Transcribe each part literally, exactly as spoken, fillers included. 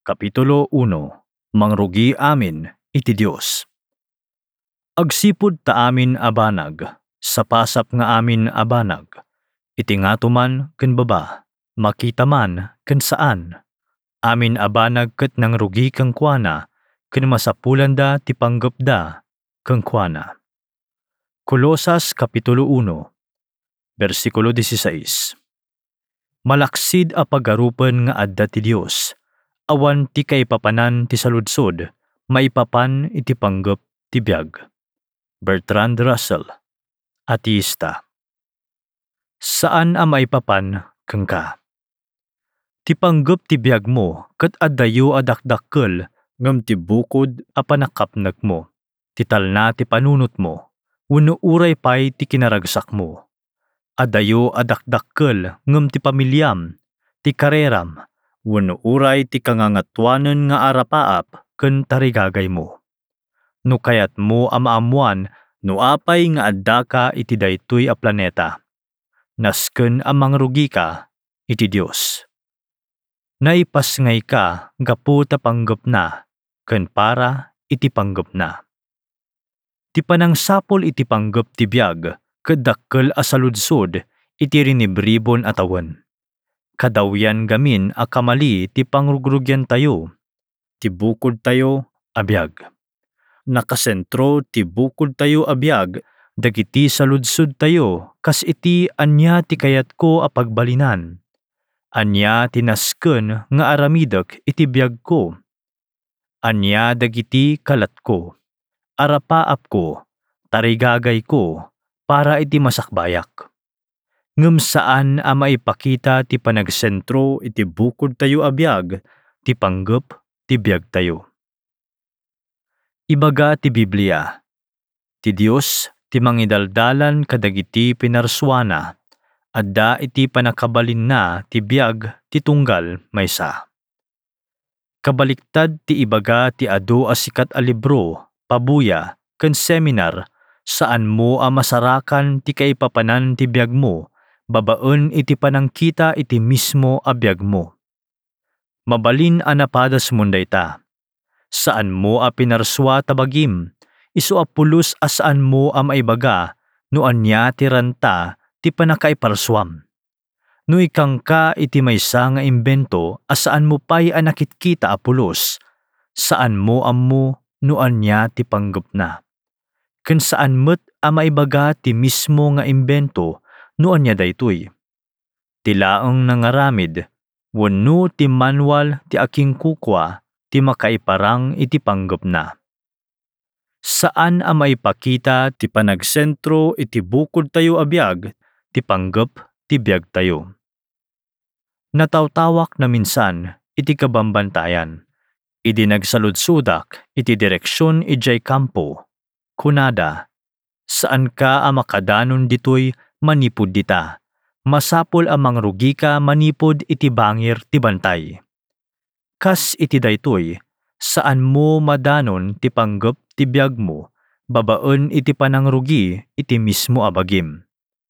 Kapitulo uno. Mangrugi amin iti Dios. Agsipud ta amin a banag, sa pasap nga amin a banag, iti ngatuman ken baba, makita man ken saan. Amin a banag ket nangrugi kang kuana, ken masapulan da ti panggep da kang kuana. Kolosas Kapitulo uno, versikulo dieciséis. Malaksid a pagarupen nga adda ti Dios, awan ti kaipapanan ti saludsod, maipapan iti panggep ti biag. Bertrand Russell, ateista. Saan a maipapan kang ka? Ti panggep ti biag mo, ket addayo a dakdakkel, ngem ti bukod a panakapnek mo, ti talna ti panunot mo, wenno uray pay ti kinaragsak mo. Addayo a dakdakkel, ngem ti pamilyam, ti kareram, wenno uray ti kangangatuanen nga arapaap ken tarigagay mo. No kayat mo a maamuan no apay nga adda ka iti daytoy a planeta. Nasken a mangrugi ka iti Dios. Naipasngay ka gapu ta panggep na, ken para iti panggep na. Ti panangsapol iti panggep ti biag, ket dakkel a saludsod iti rinibribon a tawen. Kadawyan gamin a kamali ti pangrugrugyan tayo, ti bukod tayo a biag. Nakasentro ti bukod tayo a biag, dagiti saludsod tayo, kas iti anya ti kayat ko a pagbalinan. Anya ti nasken nga aramidek iti biag ko. Anya dagiti kalat ko, arapaap ko, tarigagay ko, para iti masakbayak. Ngem saan a maipakita ti panagsentro iti bukod tayo a biag, ti panggep ti biag tayo. Ibaga ti Biblia, ti Dios ti mangidaldalan kadagiti pinarswana, adda iti panakabalin na ti biag ti tunggal maysa. Kabaliktad ti ibaga ti adu a sikat a libro, pabuya, ken seminar, saan mo a masarakan ti kaipapanan ti biag mo, babaen iti panangkita iti mismo a biag mo. Mabalin a napadas mon dayta. Saan mo a pinarswa tabagim, isu a pulos a saan mo a maibaga, no anya ti ranta ti panakaiparswam. No ikang ka iti maysa nga imbento, a saan mo pay a nakitkita a pulos, saan mo ammo no anya ti panggep na. Ken saan met a maibaga ti mismo nga imbento, no anya daytoy. Ti laeng nangaramid, wenno ti manual ti aking kukwa, ti makaiparang iti panggep na. Saan a maipakita ti panagsentro iti bukod tayo a biag, ti panggep ti biag tayo. Natawtawak na minsan iti kabambantayan, idi nagsaludsudak iti direksyon ijay kampo, kunada, saan ka a makadanon ditoy manipod dita, masapol a mangrugi ka manipod iti bangir ti bantay. Kas iti daytoy, saan mo madanon ti panggep ti biag mo, babaen iti panangrugi iti mismo a bagim.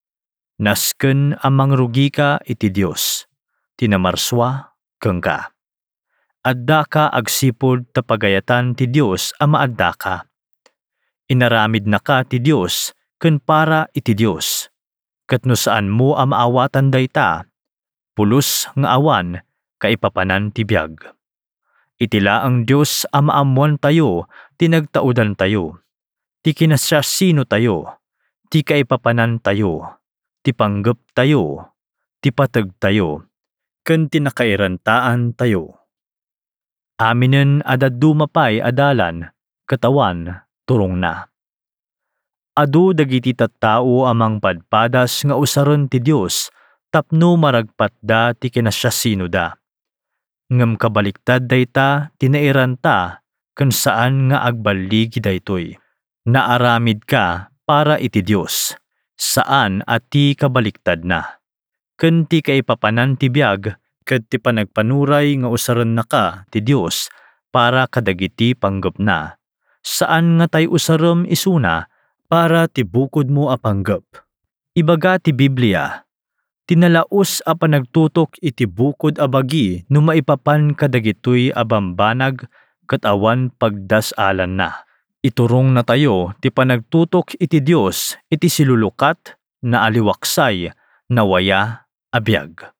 Nasken a mangrugi ka iti Dios, tinamarswa ken ka. Adda ka agsipud ta pagayatan ti Dios a maadda ka. Inaramid na ka ti Dios ken para iti Dios. Ket no saan mo a maawatan dayta, pulos nga awan kaipapanan ti biag. Itila ang Diyos a maamuan tayo, tinagtaudan tayo, ti kinasyasino tayo, ti kaipapanan tayo, ti panggep tayo, ti pateg tayo, ken tinakairantaan tayo. Aminen adaddu mapay adalan, katawan turong na. Adu dagiti tattao amang padpadas nga usaron ti Dios, tapno maragpatda ti kinasyasino da. Ngem kabaliktad dayta tinairanta, ken saan nga agbaligi daytoy. Naaramid ka para iti Dios, saan at ti kabaliktad na. Ken ti kaipapanan ti biag, ket ti panagpanuray nga usaron na ka ti Dios, para kadagiti panggep na. Saan nga tay usarom isuna, para ti bukod mo a panggep. Ibaga ti Biblia, tinalaos a panagtutok iti bukod a bagi no maipapan kadagitoy a bambanag ket awan pagdasalan na. Iturong na tayo ti panagtutok iti Dios iti silulukat na aliwaksay na waya a biag.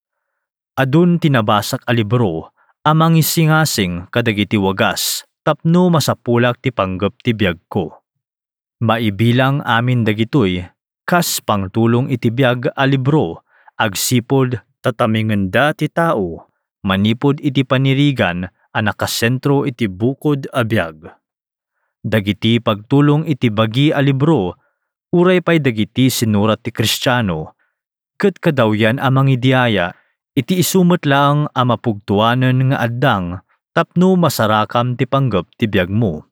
Adun tinabasak a libro amang isingasing kadagiti wagas tapno masapulak ti panggep ti biag ko. Maibilang amin dagitoy kas pangtulong iti biag a libro agsipod tatamingenda ti tao manipod iti panirigan a nakasentro iti bukod a biag. Dagiti pagtulong iti bagi a libro uray pay dagiti sinurat ti Kristiyano ket kadawyan a mangidiyaya iti isumet lang a mapugtuanen nga addang tapno masarakam ti panggep ti biag mo.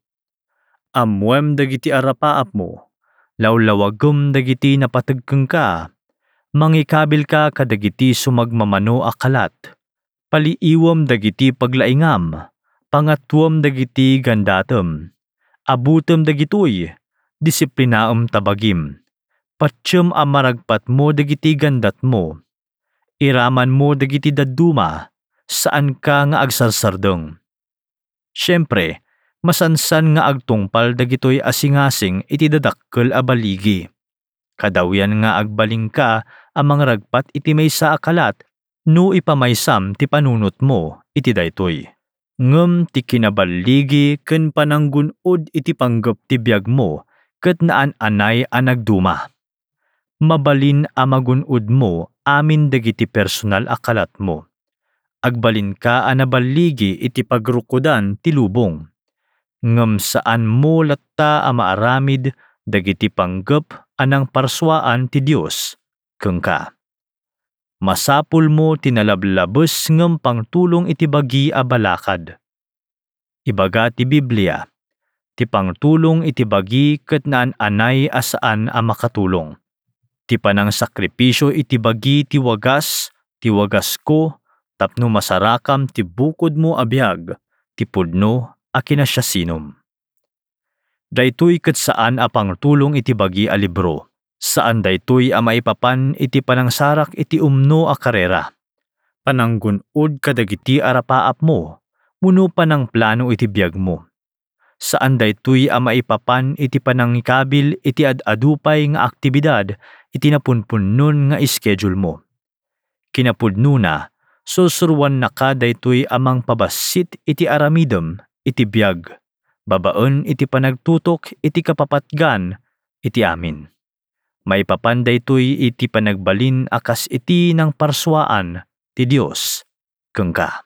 Amwem dagiti arapaap mo, lawlawagem dagiti napatagkeng ka, mangikabil ka kadagiti sumagmamano a kalat, paliiwam dagiti paglaingam, pangatwam dagiti gandatem, abutem dagitoy, disiplinaem tabagim, patsyem a maragpat mo dagiti gandat mo, iraman mo dagiti dadduma, saan ka nga agsarsardeng. Siyempre, masansan nga agtungpal dagitoy asingasing iti dadakkel a baligi. Kadawyan nga agbaling ka amang ragpat iti maysa a kalat no ipamaysam ti panunot mo iti daytoy. Ngem ti kinabaligi ken pananggun-od iti panggep ti biag mo ket naan-anay a nagduma. Mabalin a magun-od mo amin dagiti personal a kalat mo. Agbalin ka a nabaligi iti pagrukodan ti lubong. Ngem saan mo latta a maaramid dagiti panggep anang parswaan ti Dios ken ka. Masapul mo tinalablabes ngem pangtulong iti bagi a balakad. Ibaga ti Biblia, ti pangtulong iti bagi ket naan-anay a saan a makatulong. Ti panang sakripisyo iti bagi ti wagas, ti wagas ko, tapno masarakam ti bukod mo a biag, ti pudno a kinasyasinom. Daytoy ket saan a pangtulong iti bagi a libro, saan daytoy a maipapan iti panangsarak iti umno a karera. Pananggun-od kadagiti arapaap mo, muno panang plano iti biag mo. Saan daytoy a maipapan iti panangikabil iti ad-adupay nga aktibidad iti napunpunnon nga ischedule mo. Kinapudno na, susurwan na ka daytoy amang pabasit iti aramidem iti biag, babaen iti panagtutok iti kapapatgan iti amin. Maipapan daytoy iti panagbalin akas iti nang parswaan ti Dios ken ka.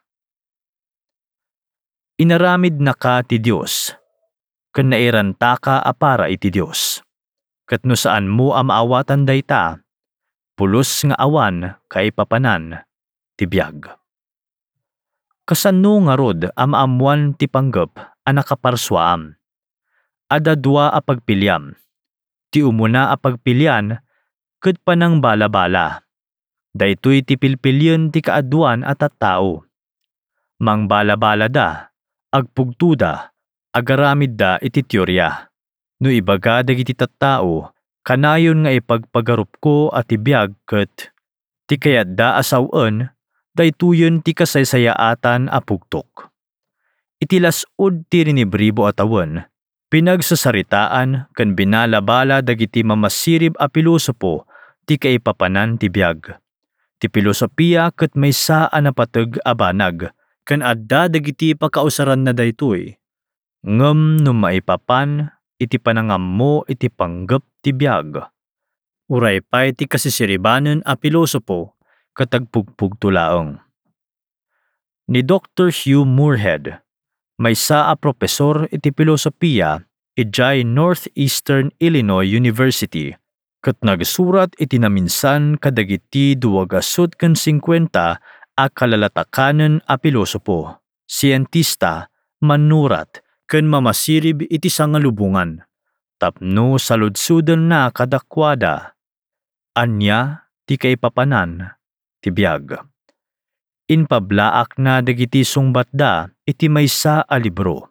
Inaramid na ka ti Dios, ken nairanta ka a para iti Dios. Ket no saan mo a maawatan dayta, pulos nga awan kaipapanan ti biag. Kasano nga rod a maamuan ti panggep a nakaparswaam. Ada dua a pagpiliam. Ti umuna a pagpilian ket panang bala-bala. Daytoy ti pilpilyen ti kaaduan a tattao. Mang bala-bala da, agpugtuda, agaramid da iti teorya. No ibaga dagiti tattao, kanayon nga ipagpagarup ko at ibiyag ket ti kayat da asawen, daytoyen ti kasaysayaatan a pugtok. Iti lasod ti rinibribo a tawen, pinagsasaritaan ken binalabala dagiti mamasirib a pilosopo ti kaipapanan ti biag. Ti pilosopiya ket maysa a napateg a banag, ken adda dagiti pakausaran na daytoy. Ngem no maipapan iti panangammo iti panggep ti biag. Uray pay ti kasisiribanen a pilosopo katagpugpugtulaeng. Ni Doctor Hugh Moorhead, maysa a propesor iti pilosopiya ijay Northeastern Illinois University, ket nagsurat iti naminsan kadagiti duwagasut ken singkwenta a kalalatakanen a pilosopo, siyentista, manurat, ken mamasirib iti sangalubongan, tapno saludsuden na kadakwada. Anya ti kaipapanan ti biag. Inpablaak na dagiti sungbatda iti maysa a libro.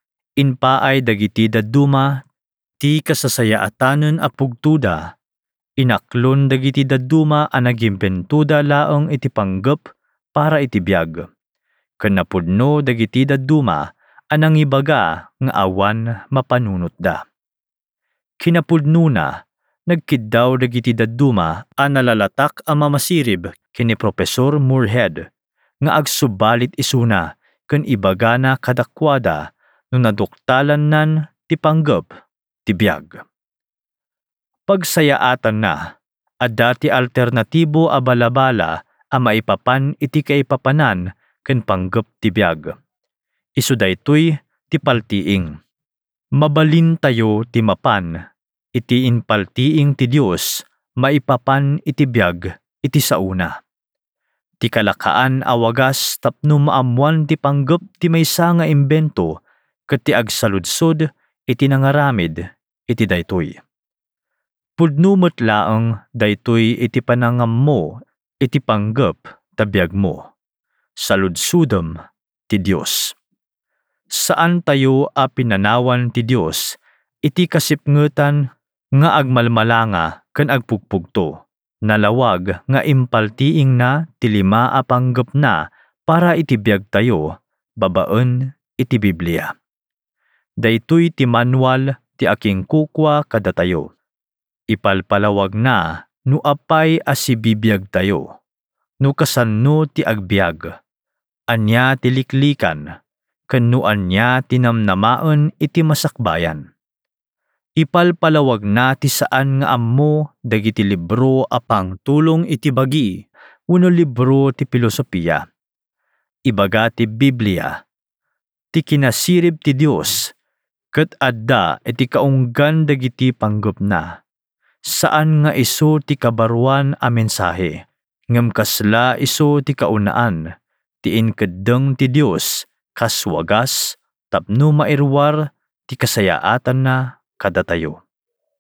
Inpaay dagiti dadduma ti kasasayaatanen a pugtuda. Inaklon dagiti dadduma a nagimbentuda laeng iti panggep para iti biag. Ken napudno dagiti dadduma a nangibaga nga awan mapanunot da. Kinapudno na, nagkiddaw dagiti dadduma a nalalatak a mamasirib kini Profesor Moorhead nga agsubalit isuna ken ibaga na kadakwada no naduktalan nan ti panggep ti biag. Pagsayaatan na, adda ti alternatibo a balabala a maipapan iti kaipapanan ken panggep ti biag. Isu daytoy ti paltiing. Mabalin tayo ti mapan, iti inpaltiing ti Dios, maipapan iti biag iti sauna. Ti kalakaan a wagas tapno maamuan ti panggep ti maysa nga imbento ket ti agsaludsod iti nangaramid iti daytoy. Pudno met laeng daytoy iti panangammo iti panggep ta biag mo. Saludsudem ti Dios. Saan tayo a pinanawan ti Dios iti kasipngetan nga agmalmalanga ken agpugpugto. Nalawag nga impaltiing na ti lima a panggep na para iti biag tayo, babaen iti Biblia. Daytoy ti manual ti akingkukwa kada tayo. Ipalpalawag na no apay a sibibiyag tayo. No kasano ti agbiag. Anya ti liklikan, ken no anya tinamnamaen iti masakbayan. Ipalpalawag na ti saan nga ammo dagiti libro a pangtulong iti bagi wenno libro ti filosofiya. Ibaga ti Biblia, ti kinasirib ti Dios, ket adda iti kaunggan dagiti panggep na. Saan nga isu ti kabaruan a mensahe, ngem kasla isu ti kaunaan, ti inkeddeng ti Dios kas wagas tapno mairwar ti kasayaatan na kada tayo.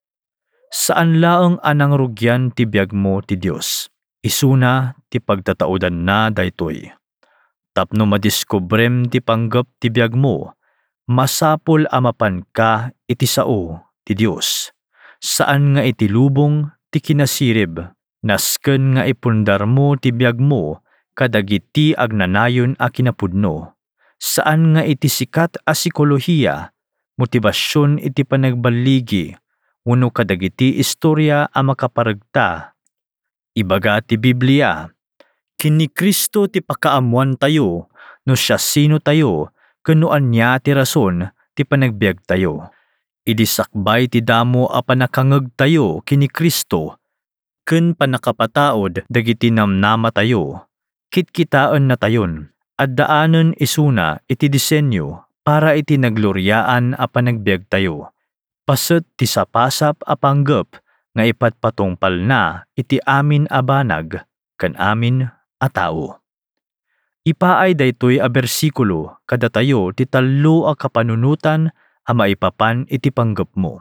Saan laeng anang rugyan ti biag mo ti Dios, isuna ti pagtataudan na daytoy. Tapno madiskubrem ti panggep ti biag mo, masapol a mapan ka iti sao ti Dios. Saan nga iti lubong ti kinasirib, nasken nga ipundar mo ti biag mo kadagiti agnanayon a kinapudno. Saan nga iti sikat a psikolohiya, motibasyon iti panagbaligi, wenno kadagiti istorya a makaparagta. Ibaga ti Biblia, ken ni Cristo ti pakaamuan tayo, no siya sino tayo, ken no anya ti rason ti panagbiag tayo. Idi sakbay ti damo a panakangeg tayo kini Kristo, ken panakapataod dagiti namnama tayo, kitkitaen na tayon, addaanen isuna iti disenyo para iti nagloryaan a panagbiag tayo. Paset ti sapasap a panggep nga ipatpatungpal na iti amin a banag ken amin a tao. Ipaay daytoy a bersikulo kada tayo ti tallo a kapanunutan a maipapan iti panggep mo.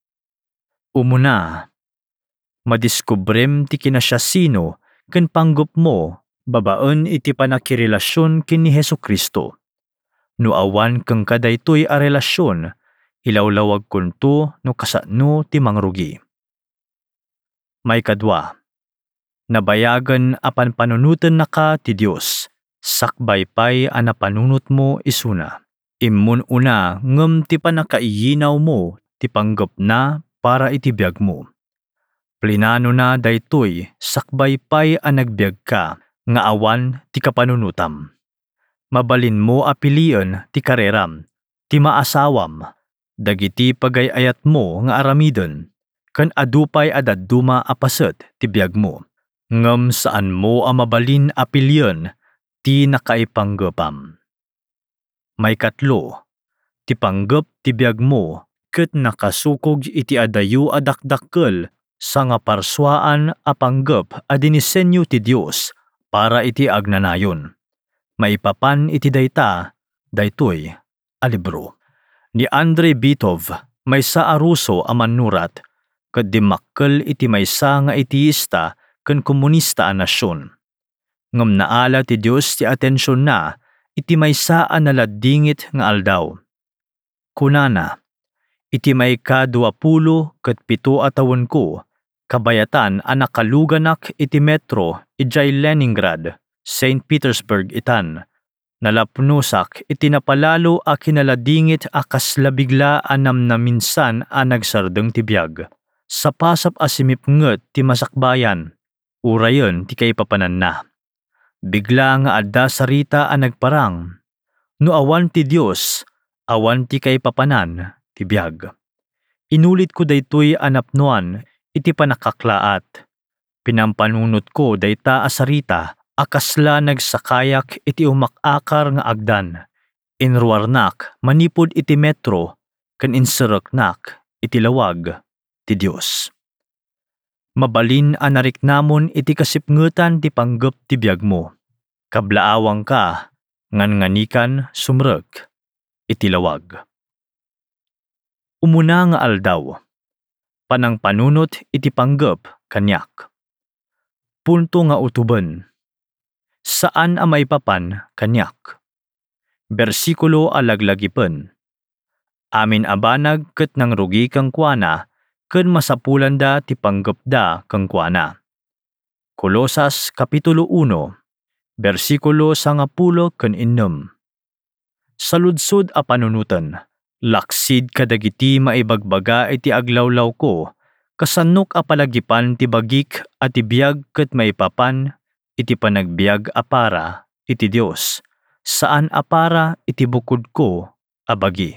Umuna, madiskubrem ti kinasyasino ken panggep mo babaen iti panakirelasyon ken ni Hesukristo. No awan keng kadaytoy a relasyon, ilawlawag kunto no kasano ti mangrugi. Maikadwa, nabayagan a panpanunuten naka ti Dios, sakbay pay a napanunot mo isuna. Immun una ngem ti panakaiyinaw mo ti panggep na para iti biag mo. Plinano na daytoy sakbay pay a nagbiag ka nga awan ti kapanunutam. Mabalin mo a pilien ti kareram, ti maasawam, dagiti pagayayat mo nga aramiden, ken adupay a dadduma a paset ti biag mo. Ngem saan mo a mabalin a pilien ti nakaipanggepam. Maikatlo, ti panggep ti biag mo ket nakasukog iti adayo a dakdakkel sa nga parswaan a panggep a dinisenyo ti Dios para iti agnanayon. Maipapan iti dayta, daytoy a libro. Ni Andrei Bitov, maysa a Ruso a manurat, ket dimmakkel iti maysa nga etiista ken komunista a nasyon. Ngem naala ti Dios ti atensyon na iti maysa a naladingit nga aldaw. Kunana, iti may ka duapulo ket pito a tawen ko, Kabayatan a nakaluganak iti metro ijay Leningrad, Saint Petersburg itan. Nalapnusak iti napalalo a kinaladingit a kaslabigla a namnaminsan a nagsardeng ti biag. Sapasap a simipnget ti masakbayan, urayon ti kaipapanan na. Bigla nga adda sarita a nagparang, no awan ti Dios, awan ti kaipapanan ti biag. Inulit ko daytoy anapnuan iti panakaklaat. Pinampanunot ko dayta a sarita akasla nagsakayak iti umakakar nga agdan. Inruarnak manipod iti metro ken insereknak iti lawag ti Dios. Mabalin a nariknamon iti kasipngetan ti panggep ti biag mo. Kablaawang ka ngan nganikan sumrek iti lawag. Umuna nga aldaw. Panang panunot iti panggep kanyak. Punto nga utuben. Saan a maipapan kanyak? Bersikulo a laglagipen. Amin abanag ket nang rugi kang kuana ken masapulanda ti panggepda kang kuana. Kolosas kapitulo uno, bersikulo sangapulo ken innem. Saludsod a panunutan, laksid kadagiti maibagbaga iti aglawlaw ko, kasannok a palagipan ti bagik at ti biag ket maipapan iti panagbiag a para iti Dios, saan a para iti bukod ko a bagi.